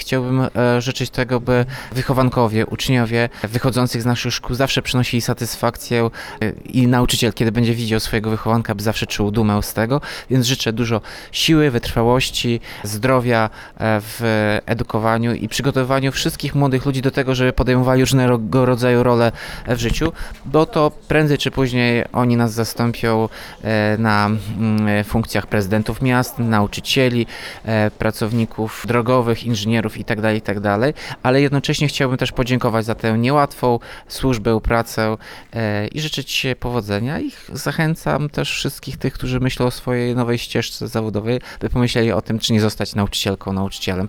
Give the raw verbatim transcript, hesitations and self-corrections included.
chciałbym e, życzyć tego, by wychowankowie, uczniowie wychodzących z naszych szkół zawsze przynosili satysfakcję e, i nauczyciel, kiedy będzie widział swojego wychowanka, by zawsze czuł dumę z tego, więc życzę dużo siły, wytrwałości, zdrowia e, w edukowaniu i przygotowywaniu wszystkich młodych ludzi do tego, żeby podejmowali różnego rodzaju role w życiu, bo to prędzej czy później oni nas zastąpią e, na mm, funkcjach prezydentów miast, nauczycieli, e, pracowników drogowych, inżynierów itd., itd., ale jednocześnie chciałbym też podziękować za tę niełatwą służbę, pracę e, i życzyć powodzenia i zachęcam też wszystkich tych, którzy myślą o swojej nowej ścieżce zawodowej, by pomyśleli o tym, czy nie zostać nauczycielką, nauczycielem.